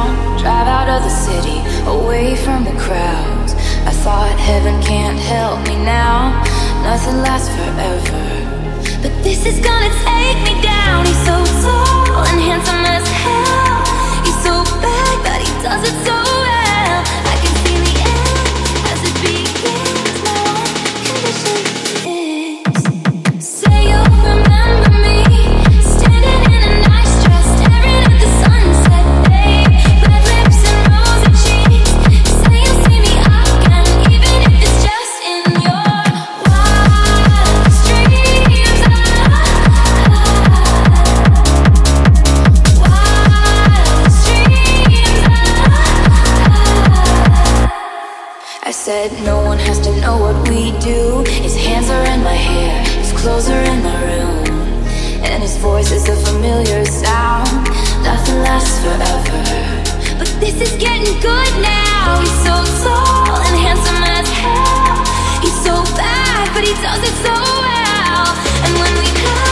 town, drive out of the city, away from the crowds. I thought heaven can't help me now, nothing lasts forever. But this is gonna take me down. He's so tall and handsome as hell. He's so bad, but he does it so well. I can feel the end as it begins. My one condition is, say you'll remember me, standing in a nice dress, staring at the sunset, babe. Red lips and rosy cheeks. Say you'll see me again, even if it's just in your wildest dreams. I said no one has to know what we do. His hands are in my hair, his clothes are in my room, and his voice is a familiar sound. Nothing lasts forever, but this is getting good now. He's so tall and handsome as hell. He's so bad, but he does it so well. And when we